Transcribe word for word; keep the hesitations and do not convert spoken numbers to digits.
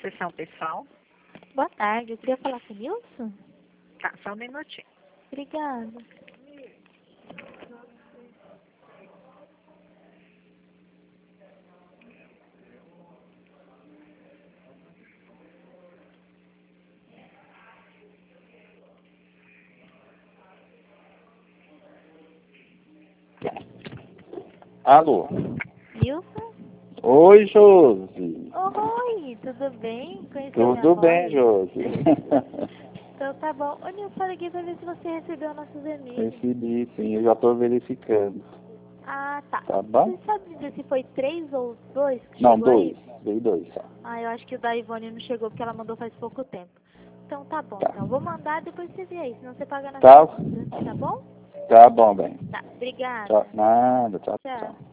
Sessão pessoal. Boa tarde, eu queria falar com o Nilson. Tá, só um minutinho. Obrigada. Alô? Nilson? Oi, Josi. Oi, tudo bem? Conheceu minha Tudo voz? bem, Josi. Então tá bom. Ô Nilson, eu liguei pra ver se você recebeu nossos e-mails. Recebi, sim, eu já estou verificando. Ah, tá. Tá bom? Você sabe dizer se foi três ou dois que Não, chegou dois. aí? Veio dois só. Ah, eu acho que o da Ivone não chegou porque ela mandou faz pouco tempo. Então tá bom, Tá. então. Vou mandar, depois você vê aí, senão você paga na Tá. segunda. Tá bom? Tá bom, bem. Tá, obrigada. Tchau. Nada, tchau, Tchau. tchau.